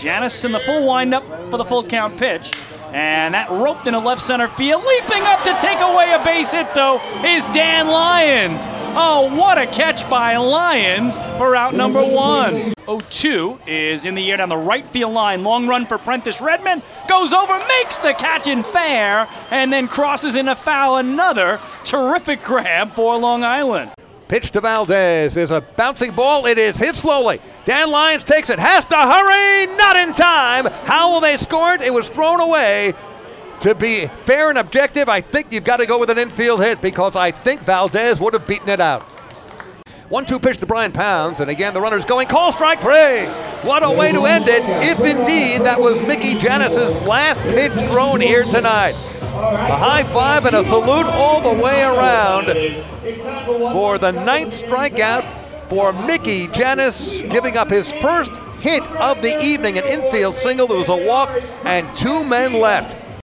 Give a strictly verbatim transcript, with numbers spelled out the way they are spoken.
Janis in the full windup for the full count pitch. And that roped into left center field. Leaping up to take away a base hit, though, is Dan Lyons. Oh, what a catch by Lyons for out number one. oh two is in the air down the right field line. Long run for Prentice Redmond. Goes over, makes the catch in fair, and then crosses into foul. Another terrific grab for Long Island. Pitch to Valdez is a bouncing ball. It is hit slowly. Dan Lyons takes it, has to hurry, not in time. How will they score it? It was thrown away. To be fair and objective, I think you've got to go with an infield hit because I think Valdez would have beaten it out. one two pitch to Brian Pounds, and again the runner's going. Call strike three. What a way to end it, if indeed that was Mickey Janis's last pitch thrown here tonight. A high five and a salute all the way around for the ninth strikeout for Mickey Janis, giving up his first hit of the evening, an infield single. There was a walk and two men left.